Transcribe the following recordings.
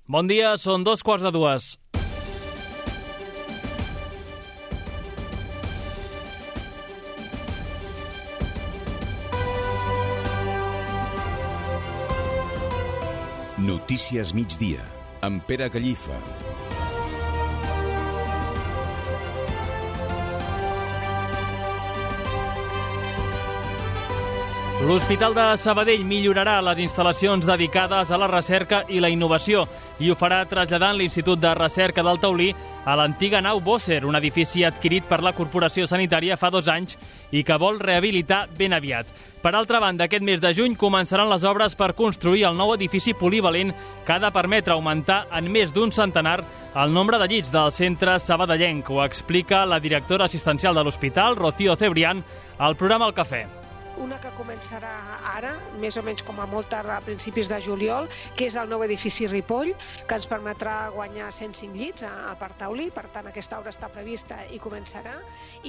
Bon dia, són 2:45. Notícies migdia, amb Pere Gallifa. L'Hospital de Sabadell millorarà les instal·lacions dedicades a la recerca i la innovació i ho farà traslladant l'Institut de Recerca del Taulí a l'antiga nau Bosser, un edifici adquirit per la Corporació Sanitària fa 2 anys i que vol rehabilitar ben aviat. Per altra banda, aquest mes de juny començaran les obres per construir el nou edifici polivalent que ha de permetre augmentar en més d'un centenar el nombre de llits del centre sabadellenc. Ho explica la directora assistencial de l'hospital, Rocío Cebrián, al programa El Cafè. Una que començarà ara, més o menys com a molt tard a principis de juliol, que és el nou edifici Ripoll, que ens permetrà guanyar 105 llits a Parc Taulí, per tant aquesta obra està prevista i començarà. I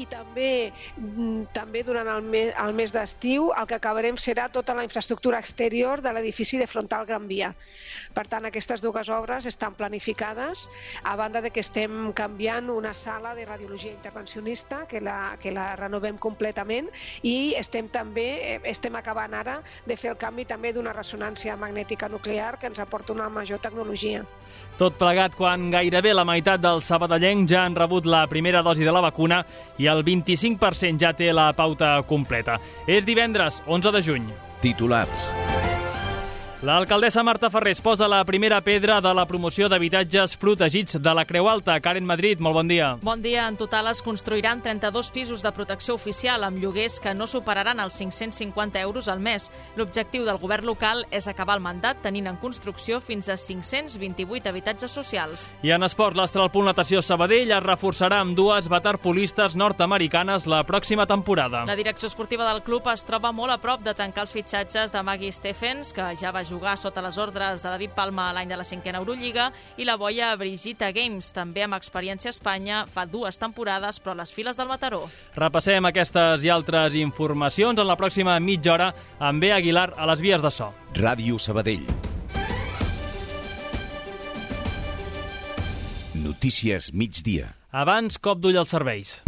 també durant el mes d'estiu el que acabarem serà tota la infraestructura exterior de l'edifici de Frontal Gran Via. Per tant, aquestes dues obres estan planificades, a banda de que estem canviant una sala de radiologia intervencionista, que la renovem completament, i estem acabant ara de fer el canvi també d'una ressonància magnètica nuclear que ens aporta una major tecnologia. Tot plegat quan gairebé la meitat dels sabadellencs ja han rebut la primera dosi de la vacuna i el 25% ja té la pauta completa. És divendres, 11 de juny. Titulars. L'alcaldessa Marta Ferrés posa la primera pedra de la promoció d'habitatges protegits de la Creu Alta. Karen Madrid, molt bon dia. Bon dia. En total es construiran 32 pisos de protecció oficial amb lloguers que no superaran els 550 euros al mes. L'objectiu del govern local és acabar el mandat tenint en construcció fins a 528 habitatges socials. I en esport, l'Astral Punt Natació Sabadell es reforçarà amb 2 waterpolistes nord-americanes la pròxima temporada. La direcció esportiva del club es troba molt a prop de tancar els fitxatges de Maggie Stephens, que ja va jugar sota les ordres de David Palma l'any de la 5a Eurolliga, i la boia Brigitte Games, també amb experiència a Espanya fa 2 temporades, però a les files del Mataró. Repassem aquestes i altres informacions en la pròxima mitja hora amb B. Aguilar a les vies de so. Ràdio Sabadell. Notícies migdia. Abans, cop d'ull als serveis.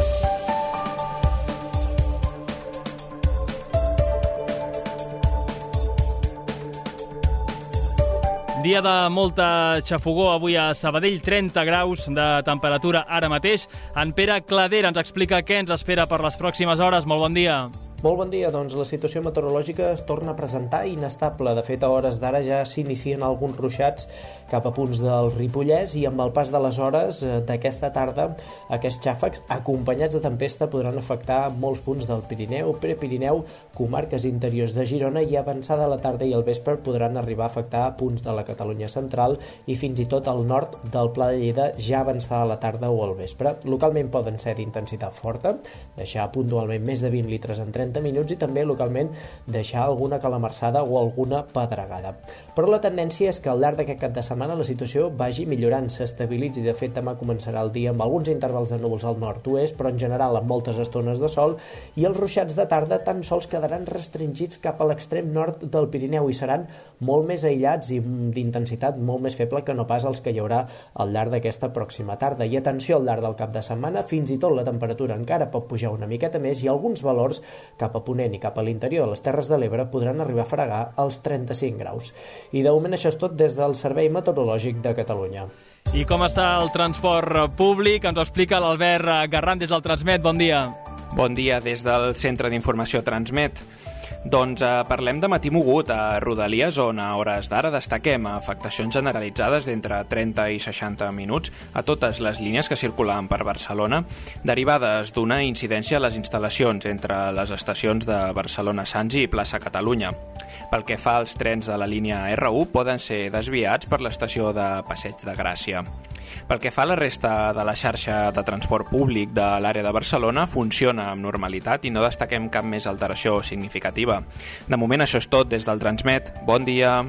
Dia de molta xafogor avui a Sabadell, 30 graus de temperatura ara mateix. En Pere Cladera ens explica què ens espera per les pròximes hores. Molt bon dia. Molt bon dia. Doncs la situació meteorològica es torna a presentar inestable. De fet, a hores d'ara ja s'inicien alguns ruixats cap a punts del Ripollès i amb el pas de les hores d'aquesta tarda aquests xàfecs acompanyats de tempesta podran afectar molts punts del Pirineu, Prepirineu, comarques interiors de Girona i avançada a la tarda i al vespre podran arribar a afectar punts de la Catalunya central i fins i tot al nord del Pla de Lleida ja avançada a la tarda o al vespre. Localment poden ser d'intensitat forta, deixar puntualment més de 20 litres en 30 minuts i també localment deixar alguna calamarsada o alguna pedregada. Però la tendència és que al llarg d'aquest cap de setmana la situació vagi millorant, s'estabilitzi. De fet, demà començarà el dia amb alguns intervals de núvols al nord-oest, però en general amb moltes estones de sol, i els ruixats de tarda tan sols quedaran restringits cap a l'extrem nord del Pirineu i seran molt més aïllats i d'intensitat molt més feble que no pas els que hi haurà al llarg d'aquesta pròxima tarda. I atenció, al llarg del cap de setmana fins i tot la temperatura encara pot pujar una miqueta més i alguns valors cap a Ponent i cap a l'interior de les Terres de l'Ebre podran arribar a fregar els 35 graus. I de moment això és tot des del Servei Meteorològic de Catalunya. I com està el transport públic? Ens ho explica l'Albert Garran des del Transmet. Bon dia. Bon dia des del Centre d'Informació Transmet. Doncs parlem de matí mogut a Rodalies, on a hores d'ara destaquem afectacions generalitzades d'entre 30 i 60 minuts a totes les línies que circulen per Barcelona, derivades d'una incidència a les instal·lacions entre les estacions de Barcelona Sants i Plaça Catalunya. Pel que fa als trens de la línia R1, poden ser desviats per l'estació de Passeig de Gràcia. Pel que fa a la resta de la xarxa de transport públic de l'àrea de Barcelona, funciona amb normalitat i no destaquem cap més alteració significativa. De moment això és tot des del Transmet. Bon dia.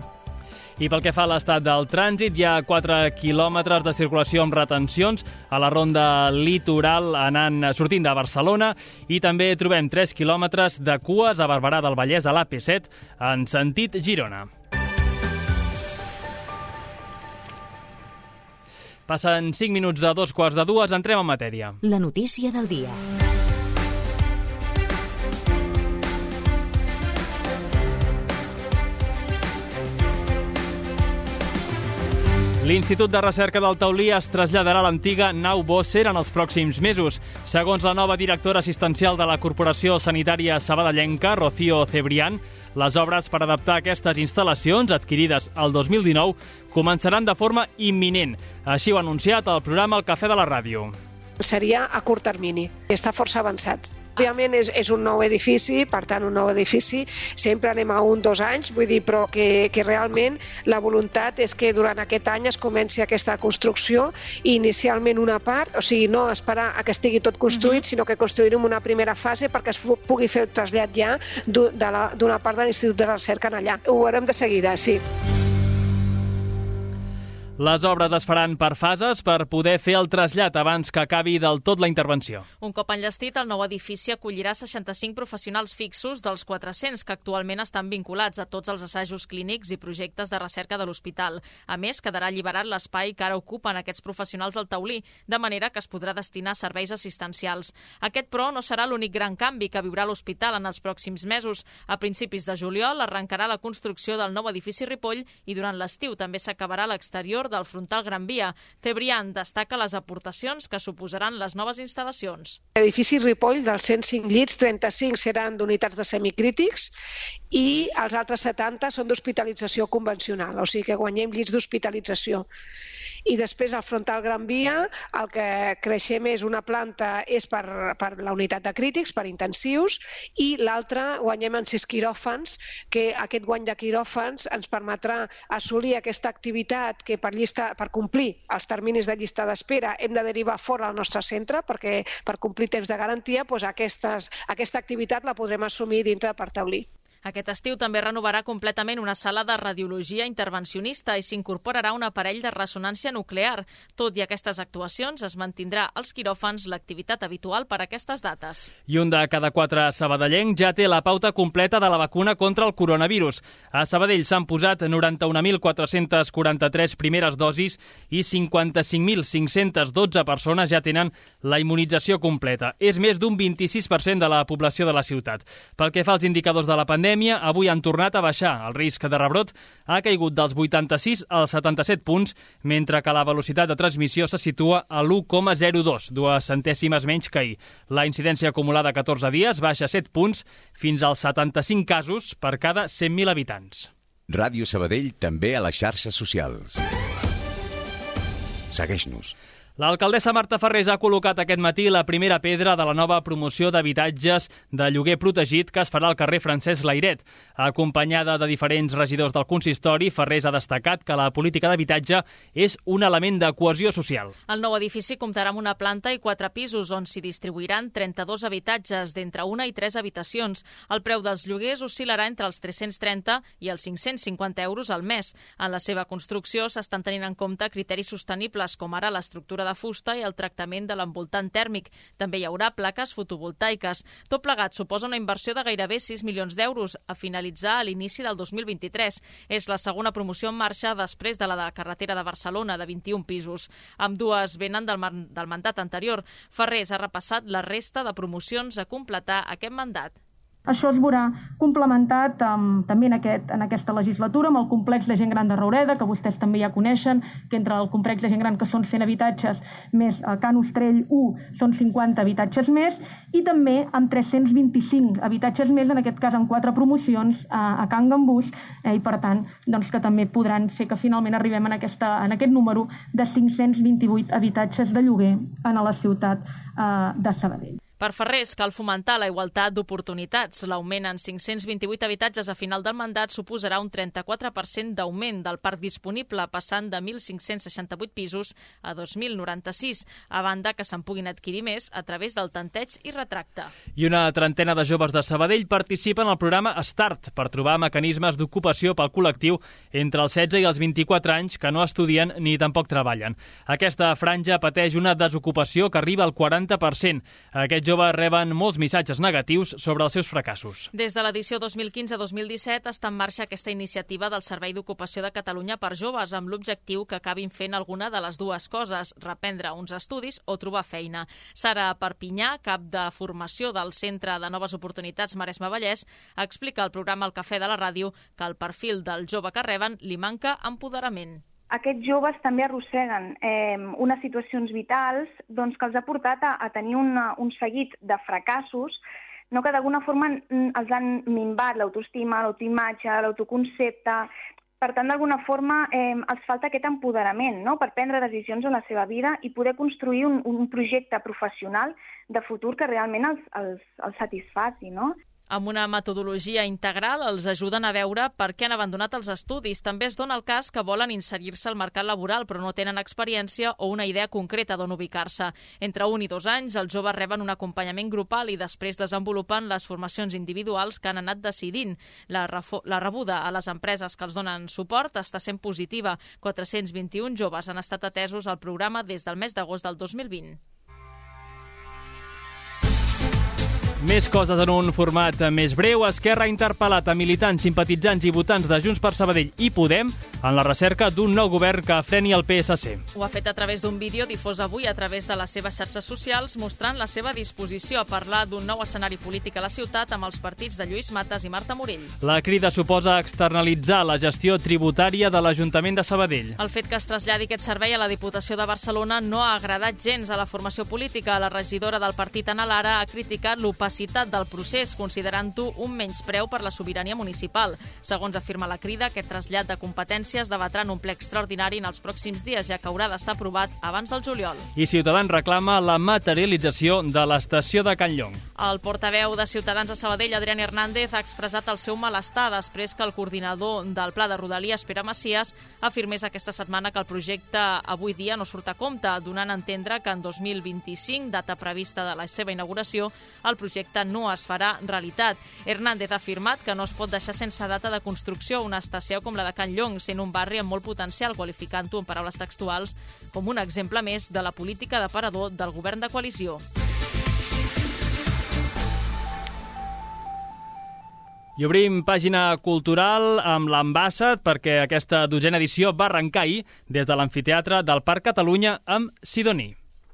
I pel que fa a l'estat del trànsit, hi ha 4 quilòmetres de circulació amb retencions a la ronda litoral sortint de Barcelona i també trobem 3 quilòmetres de cues a Barberà del Vallès a l'AP7 en sentit Girona. Passen 5 minuts de 2:45, entrem en matèria. La notícia del dia. L'Institut de Recerca del Taulí es traslladarà a l'antiga nau Bosser en els pròxims mesos. Segons la nova directora assistencial de la Corporació Sanitària Sabadellenca, Rocío Cebrián, les obres per adaptar aquestes instal·lacions, adquirides el 2019, començaran de forma imminent. Així ho ha anunciat el programa El Cafè de la Ràdio. Seria a curt termini. Està força avançat. Òbviament és un nou edifici, per tant un nou edifici, sempre anem a 1-2 anys, vull dir, però que realment la voluntat és que durant aquest any es comenci aquesta construcció i inicialment una part, o sigui, no esperar a que estigui tot construït, sinó que construirem una primera fase perquè es pugui fer el trasllat ja d'una part de l'Institut de Recerca allà. Ho veurem de seguida, sí. Les obres es faran per fases per poder fer el trasllat abans que acabi del tot la intervenció. Un cop enllestit, el nou edifici acollirà 65 professionals fixos dels 400 que actualment estan vinculats a tots els assajos clínics i projectes de recerca de l'hospital. A més, quedarà alliberat l'espai que ara ocupen aquests professionals del Taulí, de manera que es podrà destinar a serveis assistencials. Aquest, però, no serà l'únic gran canvi que viurà l'hospital en els pròxims mesos. A principis de juliol arrencarà la construcció del nou edifici Ripoll i durant l'estiu també s'acabarà l'exterior del frontal Gran Via. Cebrián destaca les aportacions que suposaran les noves instal·lacions. L'edifici Ripoll, dels 105 llits, 35 seran d'unitats de semicrítics i els altres 70 són d'hospitalització convencional, o sigui que guanyem llits d'hospitalització. I després al frontal Gran Via el que creixem és una planta és per la unitat de crítics, per intensius, i l'altra guanyem en 6 quiròfans, que aquest guany de quiròfans ens permetrà assolir aquesta activitat que per complir els terminis de llista d'espera hem de derivar fora del nostre centre, perquè per complir temps de garantia aquesta activitat la podrem assumir dintre per Taulí. Aquest estiu també renovarà completament una sala de radiologia intervencionista i s'incorporarà un aparell de ressonància nuclear. Tot i aquestes actuacions, es mantindrà als quiròfans l'activitat habitual per a aquestes dates. I un de cada 4 sabadellencs ja té la pauta completa de la vacuna contra el coronavirus. A Sabadell s'han posat 91.443 primeres dosis i 55.512 persones ja tenen la immunització completa. És més d'un 26% de la població de la ciutat. Pel que fa als indicadors de la pandèmia, avui han tornat a baixar. El risc de rebrot ha caigut dels 86 als 77 punts, mentre que la velocitat de transmissió se situa a l'1,02, 2 centèsimes menys que ahir. La incidència acumulada a 14 dies baixa 7 punts fins als 75 casos per cada 100.000 habitants. Ràdio Sabadell també a les xarxes socials. Segueix-nos. L'alcaldessa Marta Farrés ha col·locat aquest matí la primera pedra de la nova promoció d'habitatges de lloguer protegit que es farà al carrer Francesc Layret. Acompanyada de diferents regidors del consistori, Farrés ha destacat que la política d'habitatge és un element de cohesió social. El nou edifici comptarà amb una planta i 4 pisos on s'hi distribuiran 32 habitatges d'entre 1 i 3 habitacions. El preu dels lloguers oscil·larà entre els 330 i els 550 euros al mes. En la seva construcció s'estan tenint en compte criteris sostenibles com ara l'estructura de fusta i el tractament de l'envoltant tèrmic. També hi haurà plaques fotovoltaiques. Tot plegat suposa una inversió de gairebé 6 milions d'euros a finalitzar a l'inici del 2023. És la segona promoció en marxa després de la carretera de Barcelona, de 21 pisos. Ambdues venen del mandat anterior. Farrés ha repassat la resta de promocions a completar aquest mandat. Això es veurà complementat també en aquesta legislatura amb el complex de gent gran de Raureda, que vostès també ja coneixen, que entre el complex de gent gran, que són 100 habitatges, més el Can Ostrell 1, són 50 habitatges més, i també amb 325 habitatges més, en aquest cas amb 4 promocions a Can Gambús, i per tant doncs, que també podran fer que finalment arribem en aquest número de 528 habitatges de lloguer a la ciutat de Sabadell. Per Farrés, cal fomentar la igualtat d'oportunitats. L'augment en 528 habitatges a final del mandat suposarà un 34% d'augment del parc disponible, passant de 1.568 pisos a 2.096, a banda que se'n puguin adquirir més a través del tanteig i retracte. I una trentena de joves de Sabadell participen al programa START per trobar mecanismes d'ocupació pel col·lectiu entre els 16 i els 24 anys que no estudien ni tampoc treballen. Aquesta franja pateix una desocupació que arriba al 40%. Aquests joves reben molts missatges negatius sobre els seus fracassos. Des de l'edició 2015-2017 està en marxa aquesta iniciativa del Servei d'Ocupació de Catalunya per joves amb l'objectiu que acabin fent alguna de les dues coses, reprendre uns estudis o trobar feina. Sara Perpinyà, cap de formació del Centre de Noves Oportunitats Maresme-Vallès, explica al programa El Cafè de la Ràdio que al perfil del jove que reben li manca empoderament. Aquests joves també arrosseguen unes situacions vitals que els ha portat a tenir un seguit de fracassos que d'alguna forma els han minvat l'autoestima, l'autoimatge, l'autoconcepte. Per tant, d'alguna forma, els falta aquest empoderament per prendre decisions en la seva vida i poder construir un projecte professional de futur que realment els satisfaci, no? Amb una metodologia integral els ajuden a veure per què han abandonat els estudis. També es dona el cas que volen inserir-se al mercat laboral però no tenen experiència o una idea concreta d'on ubicar-se. Entre 1 i 2 anys, els joves reben un acompanyament grupal i després desenvolupen les formacions individuals que han anat decidint. La rebuda a les empreses que els donen suport està sent positiva. 421 joves han estat atesos al programa des del mes d'agost del 2020. Més coses en un format més breu. Esquerra ha interpel·lat a militants, simpatitzants i votants de Junts per Sabadell i Podem en la recerca d'un nou govern que freni el PSC. Ho ha fet a través d'un vídeo difós avui a través de les seves xarxes socials mostrant la seva disposició a parlar d'un nou escenari polític a la ciutat amb els partits de Lluís Matas i Marta Morell. La crida suposa externalitzar la gestió tributària de l'Ajuntament de Sabadell. El fet que es traslladi aquest servei a la Diputació de Barcelona no ha agradat gens a la formació política. La regidora del partit, Ana Lara, ha criticat l'opacitat del procés, considerant-ho un menyspreu per la sobirania municipal. Segons afirma la crida, aquest trasllat de competències debatrà en un ple extraordinari en els pròxims dies, ja que haurà d'estar aprovat abans del juliol. I Ciutadans reclama la materialització de l'estació de Can Llong. El portaveu de Ciutadans a Sabadell, Adrián Hernández, ha expressat el seu malestar després que el coordinador del Pla de Rodalies, Pere Macias, afirmés aquesta setmana que el projecte avui dia no surt a compte, donant a entendre que en 2025, data prevista de la seva inauguració, el projecte no es farà realitat. Hernández ha afirmat que no es pot deixar sense data de construcció una estació com la de Can Llong, sent un barri amb molt potencial, qualificant-ho en paraules textuals com un exemple més de la política d'aparador del govern de coalició. I obrim pàgina cultural amb l'Ambassad perquè aquesta 12a edició va arrencar ahir des de l'amfiteatre del Parc Catalunya amb Sidoní.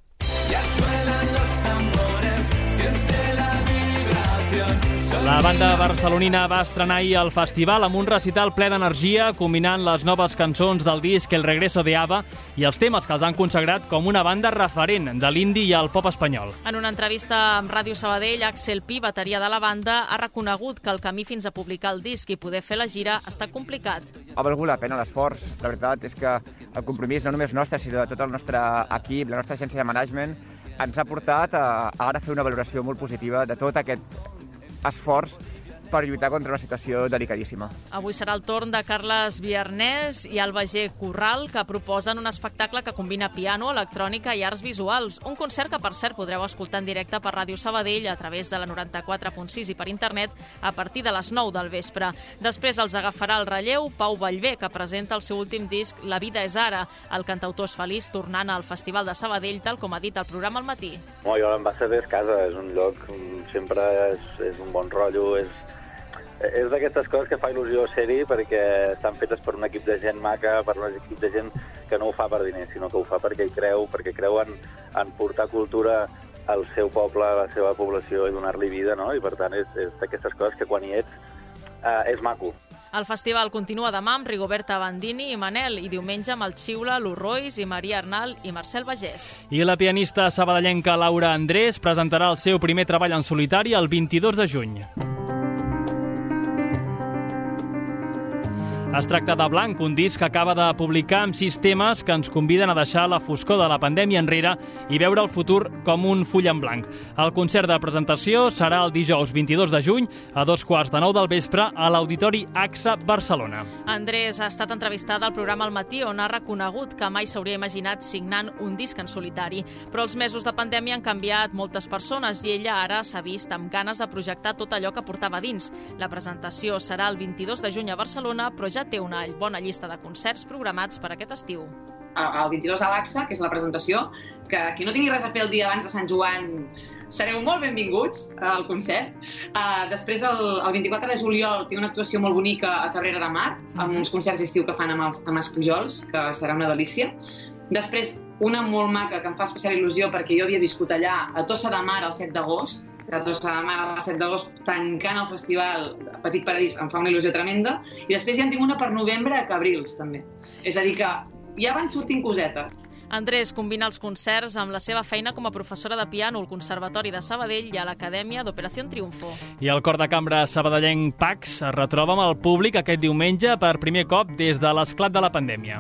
La banda barcelonina va estrenar ahir el festival amb un recital ple d'energia, combinant les noves cançons del disc El Regreso de ABBA i els temes que els han consagrat com una banda referent de l'indie i el pop espanyol. En una entrevista amb Ràdio Sabadell, Axel Pi, bateria de la banda, ha reconegut que el camí fins a publicar el disc i poder fer la gira està complicat. Ha valgut la pena l'esforç. La veritat és que el compromís no només nostre, sinó de tot el nostre equip, la nostra agència de management, ens ha portat a ara fer una valoració molt positiva de tot aquest esforç per lluitar contra una situació delicadíssima. Avui serà el torn de Carles Viarnès i Alba G. Corral, que proposen un espectacle que combina piano, electrònica i arts visuals. Un concert que, per cert, podreu escoltar en directe per Ràdio Sabadell a través de la 94.6 i per internet a partir de les 9 del vespre. Després els agafarà el relleu Pau Vallvé, que presenta el seu últim disc La vida és ara. El cantautor és feliç tornant al Festival de Sabadell, tal com ha dit al programa al matí. Jo l'Ambassad és casa, és un lloc, sempre és un bon rotllo, és d'aquestes coses que fa il·lusió ser-hi perquè estan fetes per un equip de gent maca, per un equip de gent que no ho fa per diners, sinó que ho fa perquè hi creu en portar cultura al seu poble, a la seva població i donar-li vida, no? I per tant és d'aquestes coses que quan hi ets és maco. El festival continua demà amb Rigoberta Bandini i Manel i diumenge amb el Xiula, l'Urrois i Maria Arnal i Marcel Bagés. I la pianista sabadellenca Laura Andrés presentarà el seu primer treball en solitari el 22 de juny. Es tracta de Blanc, un disc que acaba de publicar amb 6 temes que ens conviden a deixar la foscor de la pandèmia enrere i veure el futur com un full en blanc. El concert de presentació serà el dijous 22 de juny a 8:45 del vespre a l'Auditori AXA Barcelona. Andrés ha estat entrevistada al programa Al Matí on ha reconegut que mai s'hauria imaginat signant un disc en solitari. Però els mesos de pandèmia han canviat moltes persones i ella ara s'ha vist amb ganes de projectar tot allò que portava dins. La presentació serà el 22 de juny a Barcelona, però ja té una bona llista de concerts programats per aquest estiu. el 22 a l'AXA, que és la presentació, que qui no tingui res a fer el dia abans de Sant Joan sereu molt benvinguts al concert. Després, el 24 de juliol, tinc una actuació molt bonica a Cabrera de Mar, amb uns concerts d'estiu que fan amb els Pujols, que serà una delícia. Després, una molt maca que em fa especial il·lusió perquè jo havia viscut allà, a Tossa de Mar el 7 d'agost, a Tossa de Mar el 7 d'agost, tancant el festival Petit Paradís, em fa una il·lusió tremenda. I després ja en tinc una per novembre a Cabrils, també. És a dir que ja van sortint cosetes. Andrés combina els concerts amb la seva feina com a professora de piano al Conservatori de Sabadell i a l'Acadèmia d'Operació Triunfo. I el cor de cambra sabadellenc Pax es retroba amb el públic aquest diumenge per primer cop des de l'esclat de la pandèmia.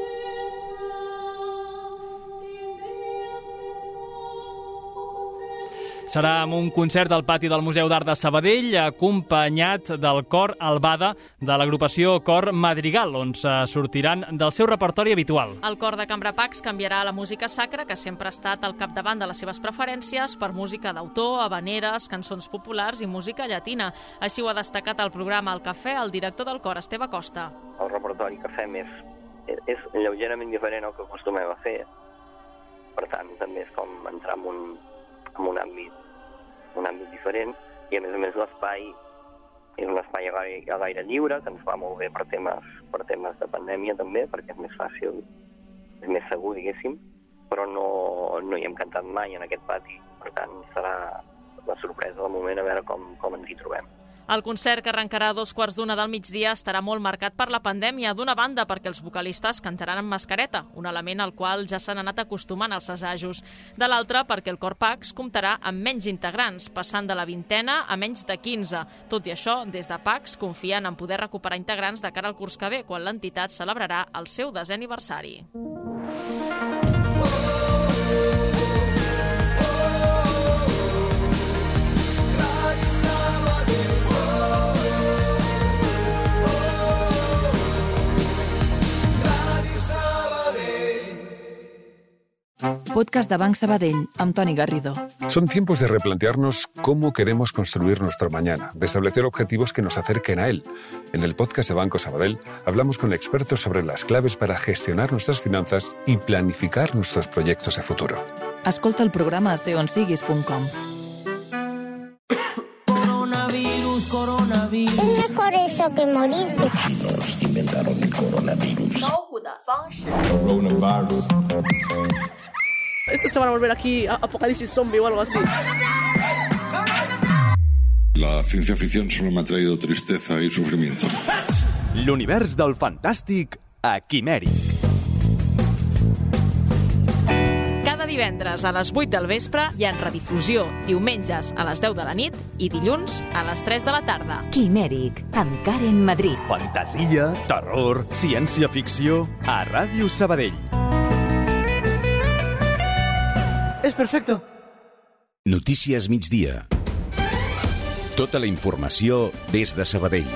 Serà amb un concert al pati del Museu d'Art de Sabadell, acompanyat del cor Albada de l'agrupació Cor Madrigal, on sortiran del seu repertori habitual. El cor de Cambra Pax canviarà la música sacra, que sempre ha estat al capdavant de les seves preferències, per música d'autor, habaneres, cançons populars i música llatina. Així ho ha destacat al programa El Cafè el director del cor, Esteve Costa. El repertori que fem és lleugerament diferent al que acostumem a fer. Per tant, també és com entrar en un àmbit diferent, i a més l'espai és un espai a l'aire lliure, que ens va molt bé per temes de pandèmia també, perquè és més fàcil, és més segur, diguéssim, però no hi hem cantat mai en aquest pati, per tant serà la sorpresa del moment a veure com ens hi trobem. El concert, que arrencarà a 2:15 del migdia, estarà molt marcat per la pandèmia, d'una banda perquè els vocalistes cantaran amb mascareta, un element al qual ja s'han anat acostumant als assajos. De l'altra, perquè el cor Pax comptarà amb menys integrants, passant de la 20a a menys de 15. Tot i això, des de Pax confien en poder recuperar integrants de cara al curs que ve, quan l'entitat celebrarà el seu 10è aniversari. Podcast de Banc Sabadell, amb Toni Garrido. Son tiempos de replantearnos cómo queremos construir nuestro mañana, de establecer objetivos que nos acerquen a él. En el podcast de Banco Sabadell hablamos con expertos sobre las claves para gestionar nuestras finanzas y planificar nuestros proyectos de futuro. Escolta el programa a seonsiguis.com. Coronavirus. Es mejor eso que morirse. Los chinos inventaron el coronavirus. Coronavirus. Estos se van a volver aquí apocalipsis zombie o algo así. La ciencia ficción solo me ha traído tristeza y sufrimiento. L'univers del fantàstic a Quimèric. Cada divendres a les 8 del vespre i en redifusió diumenges a les 10 de la nit i dilluns a les 3 de la tarda. Quimèric, amb Karen Madrid. Fantasia, terror, ciència-ficció a Ràdio Sabadell. És perfecto. Notícies migdia. Tota la informació des de Sabadell.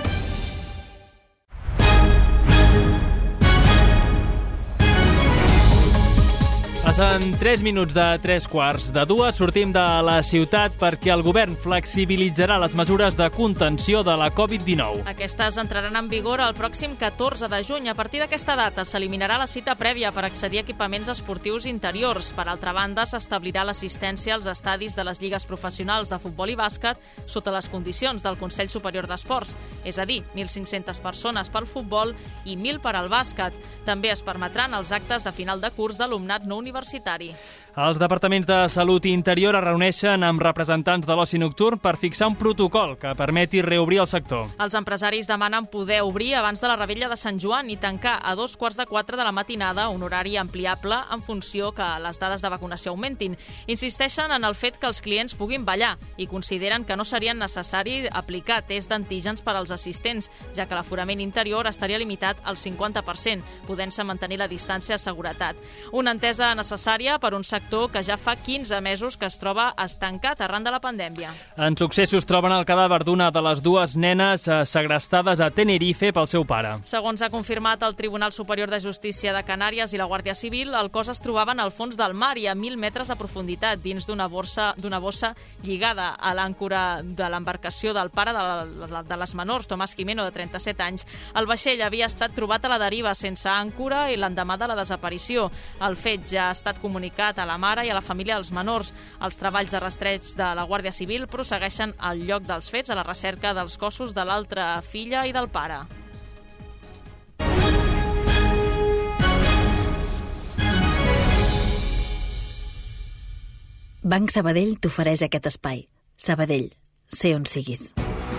Passen 3 minuts de 3:15. Sortim de la ciutat perquè el govern flexibilitzarà les mesures de contenció de la Covid-19. Aquestes entraran en vigor el pròxim 14 de juny. A partir d'aquesta data s'eliminarà la cita prèvia per accedir a equipaments esportius interiors. Per altra banda, s'establirà l'assistència als estadis de les lligues professionals de futbol i bàsquet sota les condicions del Consell Superior d'Esports, és a dir, 1.500 persones pel futbol i 1.000 per al bàsquet. També es permetran els actes de final de curs d'alumnat no universitari. Els departaments de Salut i Interior es reuneixen amb representants de l'oci nocturn per fixar un protocol que permeti reobrir el sector. Els empresaris demanen poder obrir abans de la Revetlla de Sant Joan i tancar a 3:15 de la matinada, un horari ampliable en funció que les dades de vacunació augmentin. Insisteixen en el fet que els clients puguin ballar i consideren que no seria necessari aplicar test d'antígens per als assistents, ja que l'aforament interior estaria limitat al 50%, podent-se mantenir la distància de seguretat. Una entesa necessària per un sector sector que ja fa 15 mesos que es troba estancat arran de la pandèmia. En successos troben el cadàver d'una de les dues nenes segrestades a Tenerife pel seu pare. Segons ha confirmat el Tribunal Superior de Justícia de Canàries i la Guàrdia Civil, el cos es trobava en el fons del mar i a 1.000 metres de profunditat, dins d'una bossa lligada a l'àncora de l'embarcació del pare de les menors, Tomàs Quimeno, de 37 anys. El vaixell havia estat trobat a la deriva sense àncora i l'endemà de la desaparició. El fet ja ha estat comunicat a la mare i a la família dels menors. Els treballs de rastreig de la Guàrdia Civil prossegueixen al lloc dels fets a la recerca dels cossos de l'altra filla i del pare. Banc Sabadell t'ofereix aquest espai. Sabadell, sé on siguis.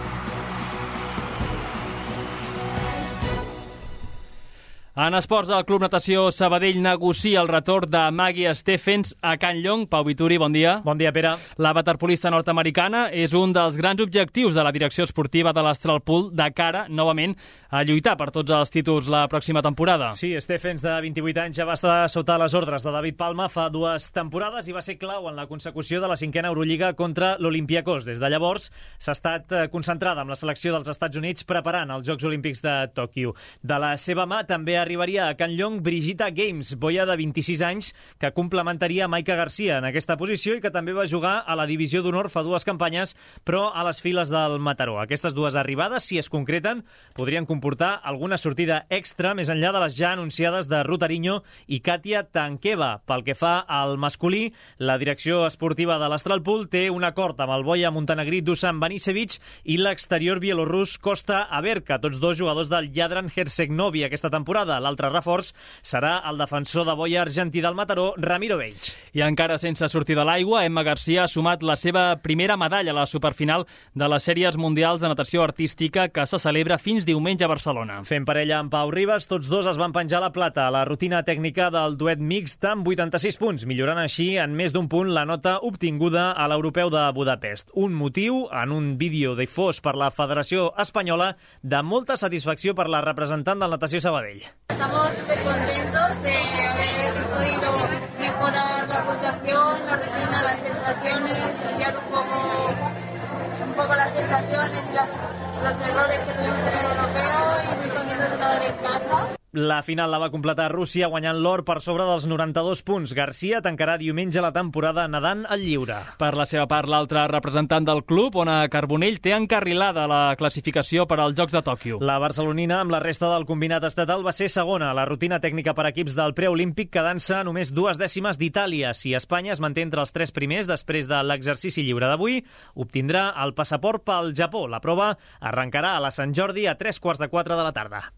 En esports, el Club Natació Sabadell negocia el retorn de Maggie Steffens a Can Llong. Pau Vituri, bon dia. Bon dia, Pere. La waterpolista nord-americana és un dels grans objectius de la direcció esportiva de l'Astralpool de cara, novament, a lluitar per tots els títols la pròxima temporada. Sí, Steffens, de 28 anys, ja va estar sota les ordres de David Palma fa 2 temporades i va ser clau en la consecució de la 5a Eurolliga contra l'Olympiacos. Des de llavors s'ha estat concentrada amb la selecció dels Estats Units preparant els Jocs Olímpics de Tòquio. De la seva mà també arribaria a Can Llong Brigitta Games, boia de 26 anys, que complementaria Maika Garcia en aquesta posició i que també va jugar a la divisió d'honor fa 2 campanyes, però a les files del Mataró. Aquestes 2 arribades, si es concreten, podrien comportar alguna sortida extra més enllà de les ja anunciades de Ruth Ariño i Katia Tankeva. Pel que fa al masculí, la direcció esportiva de l'Astralpool té un acord amb el boia montenegrí Dusan Banisevic i l'exterior bielorrus Kosta Averka, tots 2 jugadors del Jadran Herceg-Novi aquesta temporada. L'altre reforç serà el defensor de boia argentí del Mataró, Ramiro Beig. I encara sense sortir de l'aigua, Emma Garcia ha sumat la seva primera medalla a la superfinal de les sèries mundials de natació artística que se celebra fins diumenge a Barcelona. Fent parella amb Pau Ribas, tots 2 es van penjar la plata a la rutina tècnica del duet mixt amb 86 punts, millorant així en més d'un punt la nota obtinguda a l'Europeu de Budapest. Un motiu en un vídeo difós per la Federació Espanyola de molta satisfacció per la representant del Natació Sabadell. Estamos súper contentos de haber podido mejorar la puntuación, la rutina, las sensaciones, cambiar un poco las sensaciones y los errores que tuvimos en el europeo y muy contentos de nadar en casa. La final la va completar Rússia guanyant l'or per sobre dels 92 punts. Garcia tancarà diumenge la temporada nedant al lliure. Per la seva part, l'altre representant del club, Ona Carbonell, té encarrilada la classificació per als Jocs de Tòquio. La barcelonina, amb la resta del combinat estatal, va ser segona a la rutina tècnica per equips del preolímpic, quedant-se només 2 dècimes d'Itàlia. Si Espanya es manté entre els 3 primers després de l'exercici lliure d'avui, obtindrà el passaport pel Japó. La prova arrencarà a la Sant Jordi a 3:15 de la tarda.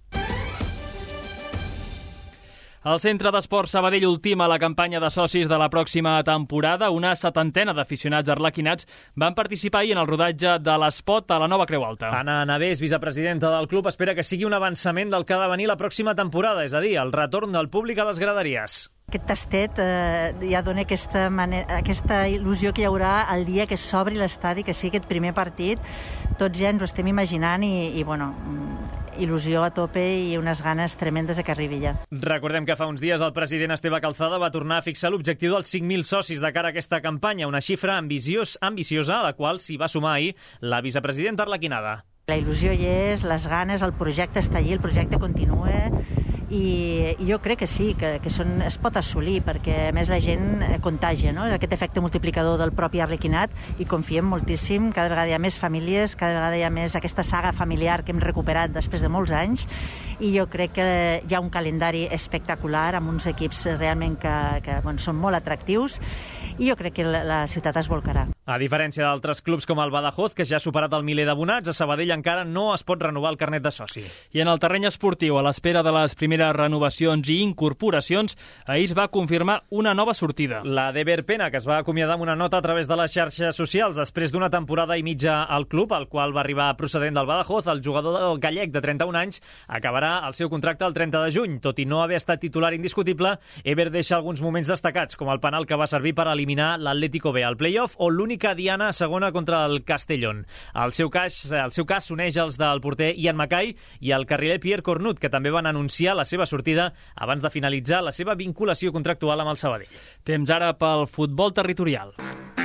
El Centre d'Esports Sabadell ultima la campanya de socis de la pròxima temporada. Una 70ena d'aficionats arlequinats van participar ahir en el rodatge de l'espot a la nova Creu Alta. Anna Navés, vicepresidenta del club, espera que sigui un avançament del que ha de venir la pròxima temporada, és a dir, el retorn del públic a les graderies. Aquest tastet ja dona aquesta il·lusió que hi haurà el dia que s'obri l'estadi, que sigui aquest primer partit. Tots ja ens ho estem imaginant i bueno, il·lusió a tope i unes ganes tremendes de que arribi ja. Recordem que fa uns dies el president Esteve Calzada va tornar a fixar l'objectiu dels 5.000 socis de cara a aquesta campanya, una xifra ambiciosa a la qual s'hi va sumar ahir la vicepresidenta arlequinada. La il·lusió hi és, les ganes, el projecte està allí, el projecte continua i jo crec que sí, que es pot assolir perquè a més la gent contagia, no? Aquest efecte multiplicador del propi arlequinat i confiem moltíssim, cada vegada hi ha més famílies, cada vegada hi ha més aquesta saga familiar que hem recuperat després de molts anys i jo crec que hi ha un calendari espectacular amb uns equips realment que són molt atractius i jo crec que la ciutat es volcarà. A diferència d'altres clubs com el Badajoz, que ja ha superat el miler d'abonats, a Sabadell encara no es pot renovar el carnet de soci. I en el terreny esportiu, a l'espera de les primeres renovacions i incorporacions, ahir es va confirmar una nova sortida. La d'Ever Pena, que es va acomiadar amb una nota a través de les xarxes socials després d'una temporada i mitja al club, al qual va arribar procedent del Badajoz. El jugador gallec de 31 anys acabarà el seu contracte el 30 de juny. Tot i no haver estat titular indiscutible, Ever deixa alguns moments destacats, com el penal que va servir per eliminar l'Atlético B al play-off o l'únic l'única diana segona contra el Castellón. El seu cas s'uneix als del porter Ian Mackay i el carriler Pierre Cornut, que també van anunciar la seva sortida abans de finalitzar la seva vinculació contractual amb el Sabadell. Temps ara pel futbol territorial.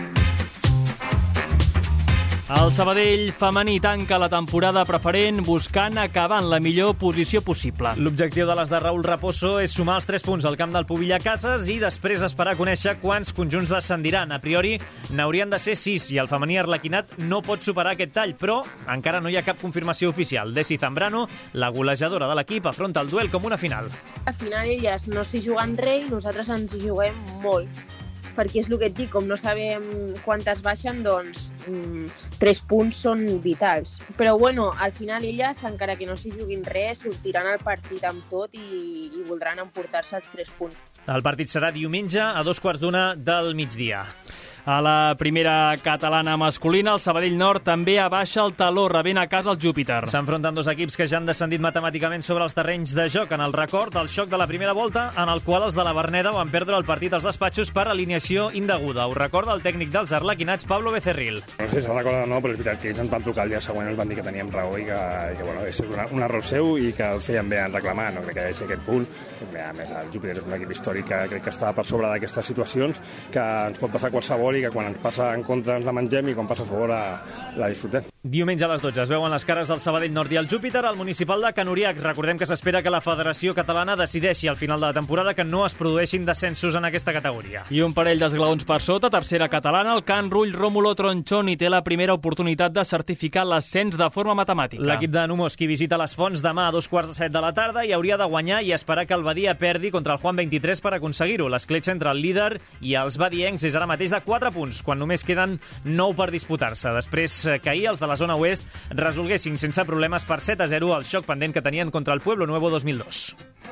El Sabadell femení tanca la temporada preferent buscant acabar en la millor posició possible. L'objectiu de les de Raúl Raposo és sumar els 3 punts al camp del Pubilla Cases i després esperar a conèixer quants conjunts descendiran. A priori n'haurien de ser 6 i el femení arlequinat no pot superar aquest tall, però encara no hi ha cap confirmació oficial. Desi Zambrano, la golejadora de l'equip, afronta el duel com una final. Al final elles no s'hi juguen res i nosaltres ens hi juguem molt. Perquè és el que et dic, com no sabem quantes baixen, doncs 3 punts són vitals. Però bueno, al final elles, encara que no s'hi juguin res, sortiran al partit amb tot i voldran emportar-se els 3 punts. El partit serà diumenge a 2:15 del migdia. A la primera catalana masculina, el Sabadell Nord també abaixa el taló, rebent a casa el Júpiter. S'enfronten dos equips que ja han descendit matemàticament sobre els terrenys de joc. En el record, el xoc de la primera volta, en el qual els de la Verneda van perdre el partit als despatxos per alineació indeguda. Ho recorda el tècnic dels arlequinats, Pablo Becerril. No sé si se'n recorda o no, però és veritat que ells ens van trucar el dia següent, ens van dir que teníem raó i que bueno, és un error seu i que el feien bé en reclamar. No crec que hi hagi aquest punt. A més, el Júpiter és un equip històric que crec que està per sobre d'aquestes situacions, que ens pot passar qualsevol i que quan ens passa en contra ens la mengem i quan passa a favor la disfrutem. Diumenge a les 12 es veuen les cares del Sabadell Nord i el Júpiter al municipal de Can Uriac. Recordem que s'espera que la Federació Catalana decideixi al final de la temporada que no es produeixin descensos en aquesta categoria. I un parell d'esglaons per sota, tercera catalana, el Can Rull Rómulo Tronchoni té la primera oportunitat de certificar l'ascens de forma matemàtica. L'equip de Numoski visita les Fonts demà a 2:15 de la tarda i hauria de guanyar i esperar que el Badia perdi contra el Juan 23 per aconseguir-ho. L'escletxa entre el líder i els badiencs és ara mateix de 4 punts, quan només queden 9 per disputar-se. Després que ahir els de la zona oest resolguessin sense problemes per 7-0 el xoc pendent que tenien contra el Pueblo Nuevo 2002.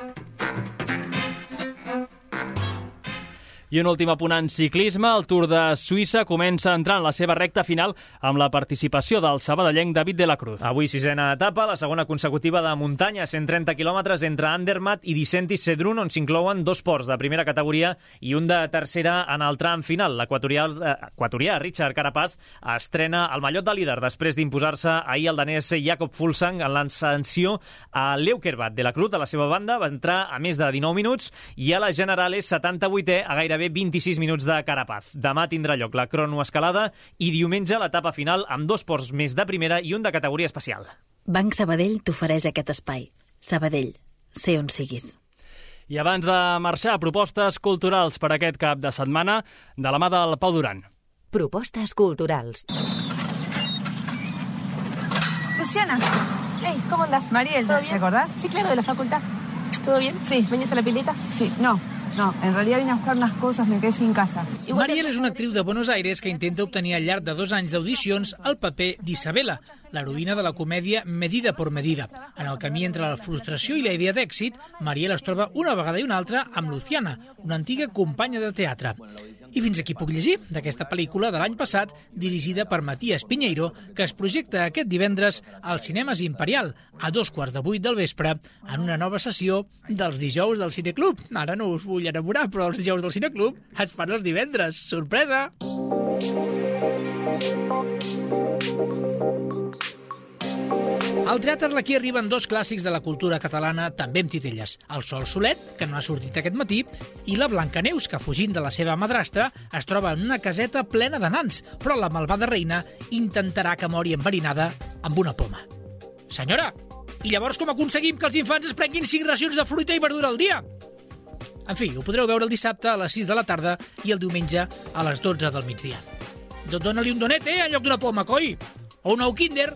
I un últim apunt en ciclisme, el Tour de Suïssa comença a entrar en la seva recta final amb la participació del sabadellenc David de la Cruz. Avui sisena etapa, la segona consecutiva de muntanya, 130 quilòmetres entre Andermatt i Dicentis-Cedrun, on s'inclouen 2 ports de primera categoria i un de tercera en el tram final. L'equatorià Richard Carapaz estrena el mallot de líder després d'imposar-se ahir el danès Jakob Fuglsang en l'ascensió a Leukerbad. De la Cruz, a la seva banda, va entrar a més de 19 minuts i a la general és 78è a gairebé 26 minuts de Carapaz. Demà tindrà lloc la cronoescalada i diumenge l'etapa final amb 2 ports més de primera i un de categoria especial. Banc Sabadell t'ofereix aquest espai. Sabadell, sé on siguis. I abans de marxar, propostes culturals per aquest cap de setmana de la mà del Pau Duran. Propostes culturals. Luciana, hey, ¿cómo andás? Mariel, ¿te acordás? Sí, claro, de la facultad. ¿Todo bien? Sí. ¿Venías a la pileta? Sí, no, en realidad vine a buscar unas cosas, me quedé sin casa. Mariel és una actriu de Buenos Aires que intenta obtenir al llarg de 2 anys d'audicions el paper d'Isabela, l'heroïna de la comèdia Medida por Medida. En el camí entre la frustració i la idea d'èxit, Mariel es troba una vegada i una altra amb Luciana, una antiga companya de teatre. I fins aquí puc llegir d'aquesta pel·lícula de l'any passat, dirigida per Matías Piñeiro, que es projecta aquest divendres als Cinemes Imperial, a 7:15 del vespre, en una nova sessió dels dijous del Cineclub. Ara no us vull enamorar, però els dijous del Cineclub es fan els divendres. Sorpresa! Al Teatre Arlequí arriben 2 clàssics de la cultura catalana, també amb titelles. El Sol Solet, que no ha sortit aquest matí, i la Blancaneus, que fugint de la seva madrastra es troba en una caseta plena de nans, però la malvada reina intentarà que mori enverinada amb una poma. Senyora, i llavors com aconseguim que els infants es prenguin 5 racions de fruita i verdura al dia? En fi, ho podreu veure el dissabte a les 6 de la tarda i el diumenge a les 12 del migdia. Dóna-li un donet, en lloc d'una poma, coi! O un ou Kinder!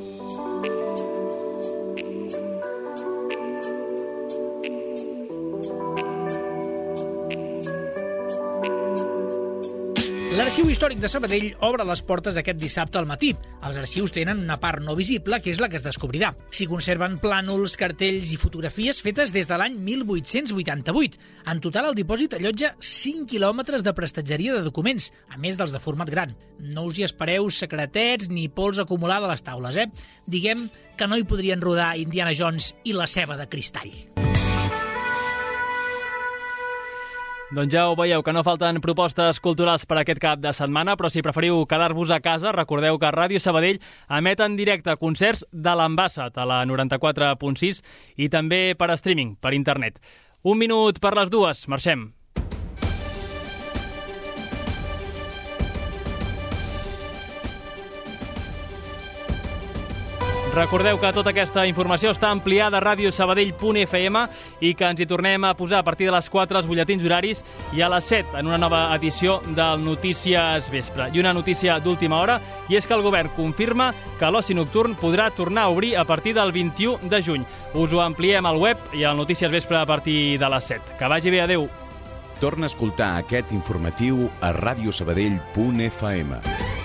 L'Arxiu Històric de Sabadell obre les portes aquest dissabte al matí. Els arxius tenen una part no visible, que és la que es descobrirà. S'hi conserven plànols, cartells i fotografies fetes des de l'any 1888. En total, el dipòsit allotja 5 quilòmetres de prestatgeria de documents, a més dels de format gran. No us hi espereu secretets ni pols acumulada a les taules, Diguem que no hi podrien rodar Indiana Jones i la ceba de cristall. Doncs ja ho veieu, que no falten propostes culturals per aquest cap de setmana, però si preferiu quedar-vos a casa, recordeu que Ràdio Sabadell emet en directe concerts de l'Ambassat a la 94.6 i també per streaming, per internet. 1 minut per les 2, marxem. Recordeu que tota aquesta informació està ampliada a radiosabadell.fm i que ens hi tornem a posar a partir de les 4 als butlletins horaris i a les 7 en una nova edició del Notícies Vespre. I una notícia d'última hora, i és que el govern confirma que l'oci nocturn podrà tornar a obrir a partir del 21 de juny. Us ho ampliem al web i al Notícies Vespre a partir de les 7. Que vagi bé, adeu. Torna a escoltar aquest informatiu a radiosabadell.fm.